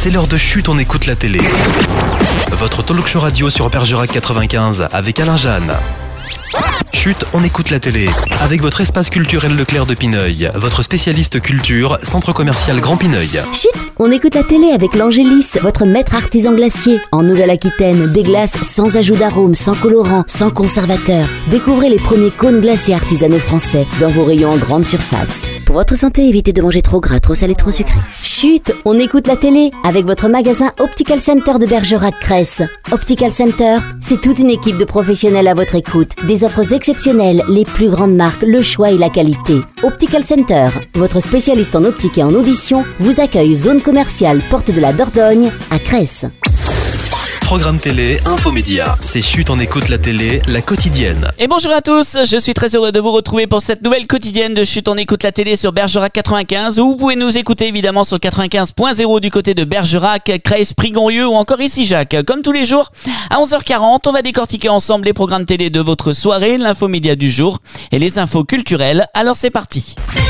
c'est l'heure de Chut, on écoute la télé. Votre talk show radio sur Bergerac 95 avec Alain Jeanne. Chut, on écoute la télé. Avec votre espace culturel Leclerc de Pineuil, votre spécialiste culture, centre commercial Grand Pineuil. Chut, on écoute la télé avec l'Angélis, votre maître artisan glacier. En Nouvelle-Aquitaine, des glaces sans ajout d'arôme, sans colorant, sans conservateur. Découvrez les premiers cônes glacés artisanaux français dans vos rayons en grande surface. Pour votre santé, évitez de manger trop gras, trop salé, trop sucré. Chut, on écoute la télé avec votre magasin Optical Center de Bergerac-Cresse. Optical Center, c'est toute une équipe de professionnels à votre écoute. Des offres exceptionnelles, les plus grandes marques, le choix et la qualité. Optical Center, votre spécialiste en optique et en audition, vous accueille zone commerciale Porte de la Dordogne à Cresse. Programme télé, infomédia. C'est Chut, on écoute la télé, la quotidienne. Et bonjour à tous, je suis très heureux de vous retrouver pour cette nouvelle quotidienne de Chut, on écoute la télé sur Bergerac 95, où vous pouvez nous écouter évidemment sur 95.0 du côté de Bergerac, Cresse, Prigonieux ou encore ici Jacques. Comme tous les jours, à 11h40, on va décortiquer ensemble les programmes télé de votre soirée, l'infomédia du jour et les infos culturelles. Alors c'est parti.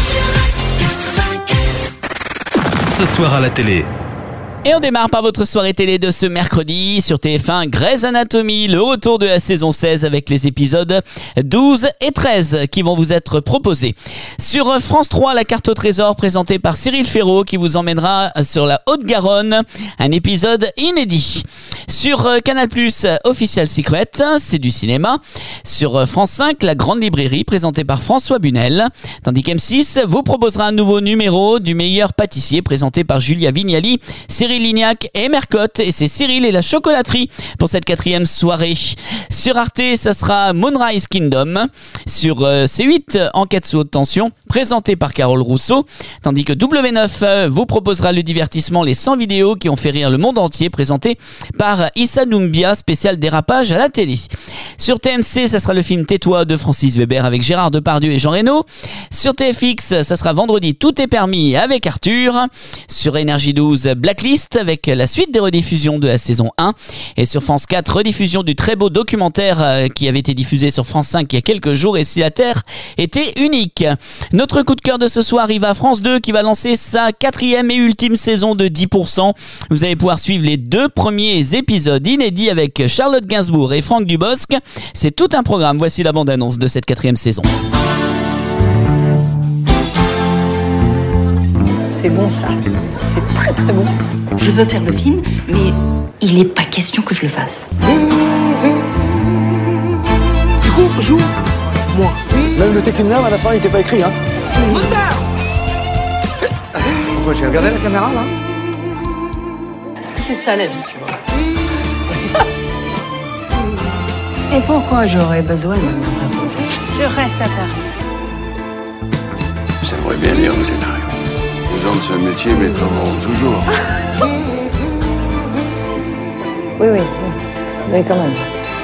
Ce soir à la télé. Et on démarre par votre soirée télé de ce mercredi sur TF1, Grey's Anatomy, le retour de la saison 16 avec les épisodes 12 et 13 qui vont vous être proposés. Sur France 3, la carte au trésor présentée par Cyril Ferraud qui vous emmènera sur la Haute-Garonne, un épisode inédit. Sur Canal+, Official Secret, c'est du cinéma. Sur France 5, la Grande Librairie présentée par François Bunel. Tandis qu'M6 vous proposera un nouveau numéro du meilleur pâtissier présenté par Julia Vignali, Cyril Lignac et Mercotte, et c'est Cyril et la chocolaterie pour cette 4e soirée. Sur Arte, ça sera Moonrise Kingdom. Sur C8, Enquête sous haute tension, présenté par Carole Rousseau. Tandis que W9 vous proposera le divertissement Les 100 vidéos qui ont fait rire le monde entier, présenté par Issa Doumbia, spécial dérapage à la télé. Sur TMC, ça sera le film Tais-toi de Francis Weber avec Gérard Depardieu et Jean Reno. Sur TFX, ça sera vendredi Tout est permis avec Arthur. Sur Énergie 12, Blacklist avec la suite des rediffusions de la saison 1. Et sur France 4, rediffusion du très beau documentaire qui avait été diffusé sur France 5 il y a quelques jours, Et si la Terre était unique. Notre coup de cœur de ce soir arrive à France 2 qui va lancer sa 4e et ultime saison de 10%. Vous allez pouvoir suivre les 2 premiers épisodes inédits avec Charlotte Gainsbourg et Franck Dubosc. C'est tout un programme. Voici la bande-annonce de cette 4e saison. C'est bon ça, c'est très très bon. Je veux faire le film, mais il n'est pas question que je le fasse. Du coup, joue moi. Même le Tekken à la fin, il n'était pas écrit, hein. Pourquoi j'ai regardé la caméra, là? C'est ça la vie, tu vois. Et pourquoi j'aurais besoin de m'imposer? Je reste à Paris. J'aimerais bien lire vos scénarios. Les gens de ce métier m'étonneront toujours. Oui, quand même.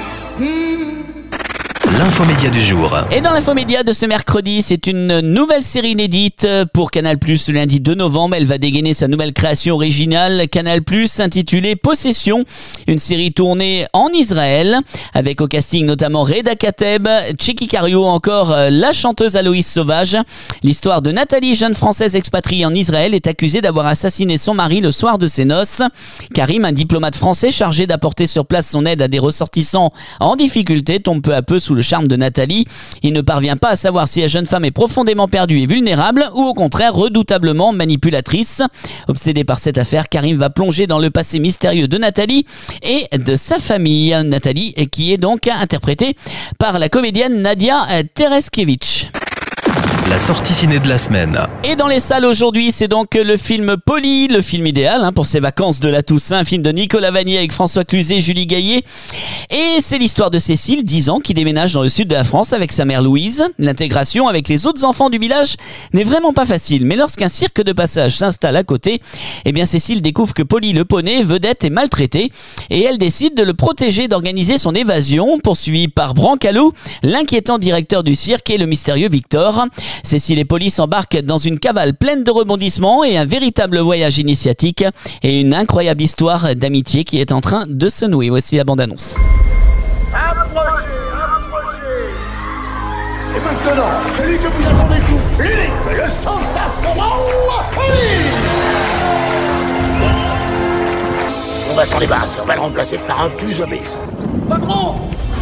L'infomédia du jour. Et dans l'infomédia de ce mercredi, c'est une nouvelle série inédite pour Canal+, le lundi 2 novembre. Elle va dégainer sa nouvelle création originale, Canal+, intitulée Possession. Une série tournée en Israël, avec au casting notamment Reda Kateb, Tchéki Cario, encore la chanteuse Aloïs Sauvage. L'histoire de Nathalie, jeune française expatriée en Israël, est accusée d'avoir assassiné son mari le soir de ses noces. Karim, un diplomate français chargé d'apporter sur place son aide à des ressortissants en difficulté, tombe peu à peu sous le charme de Nathalie. Il ne parvient pas à savoir si la jeune femme est profondément perdue et vulnérable ou au contraire redoutablement manipulatrice. Obsédé par cette affaire, Karim va plonger dans le passé mystérieux de Nathalie et de sa famille. Nathalie qui est donc interprétée par la comédienne Nadia Tereskevich. La sortie ciné de la semaine. Et dans les salles aujourd'hui, c'est donc le film Polly, le film idéal pour ces vacances de la Toussaint, un film de Nicolas Vanier avec François Cluzet, Julie Gaillet. Et c'est l'histoire de Cécile, 10 ans, qui déménage dans le sud de la France avec sa mère Louise. L'intégration avec les autres enfants du village n'est vraiment pas facile, mais lorsqu'un cirque de passage s'installe à côté, eh bien Cécile découvre que Polly le poney, vedette, est maltraité et elle décide de le protéger, d'organiser son évasion, poursuivie par Brancalou, l'inquiétant directeur du cirque et le mystérieux Victor. Cécile et Polly s'embarquent dans une cavale pleine de rebondissements et un véritable voyage initiatique et une incroyable histoire d'amitié qui est en train de se nouer. Voici la bande-annonce. Approchez. Et maintenant, celui que vous attendez tous, l'unique, le sensationnel, Polly. va s'en débarrasser. On va le remplacer par un plus obéissant. Patron!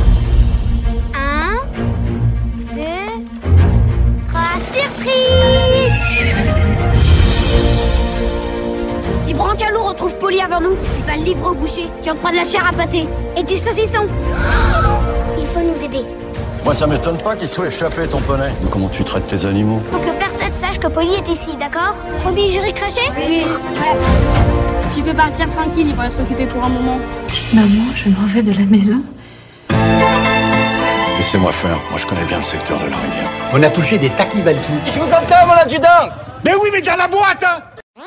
1, 2, 3, surprise! Si Brancalou retrouve Polly avant nous, il va le livrer au boucher, qui en fera de la chair à pâté. Et du saucisson. Il faut nous aider. Moi, ça m'étonne pas qu'il soit échappé, ton poney. Mais comment tu traites tes animaux? Faut que personne sache que Polly est ici, d'accord? Roby, j'irai cracher? Oui. Tu peux partir tranquille, il va être occupé pour un moment. Maman, je m'en vais de la maison. Laissez-moi faire. Moi, je connais bien le secteur de la rivière. On a touché des taquivalki. Je vous entends, mon adjudant. Mais oui, mais dans la boîte, hein.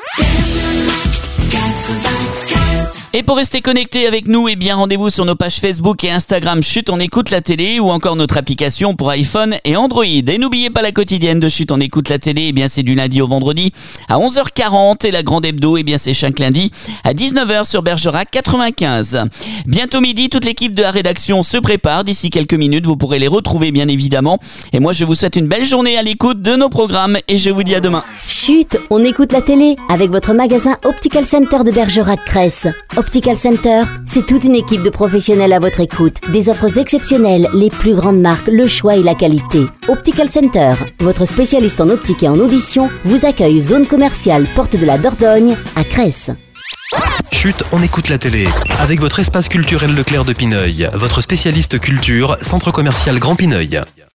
Et pour rester connecté avec nous, eh bien rendez-vous sur nos pages Facebook et Instagram Chut on écoute la télé ou encore notre application pour iPhone et Android. Et n'oubliez pas la quotidienne de Chut on écoute la télé, eh bien c'est du lundi au vendredi à 11h40 et la grande hebdo, eh bien c'est chaque lundi à 19h sur Bergerac 95. Bientôt midi, toute l'équipe de la rédaction se prépare. D'ici quelques minutes, vous pourrez les retrouver bien évidemment. Et moi je vous souhaite une belle journée à l'écoute de nos programmes et je vous dis à demain. Chut, on écoute la télé avec votre magasin Optical Center de Bergerac-Cresse. Optical Center, c'est toute une équipe de professionnels à votre écoute. Des offres exceptionnelles, les plus grandes marques, le choix et la qualité. Optical Center, votre spécialiste en optique et en audition, vous accueille zone commerciale Porte de la Dordogne à Cresse. Chut, on écoute la télé. Avec votre espace culturel Leclerc de Pineuil, votre spécialiste culture, centre commercial Grand Pineuil.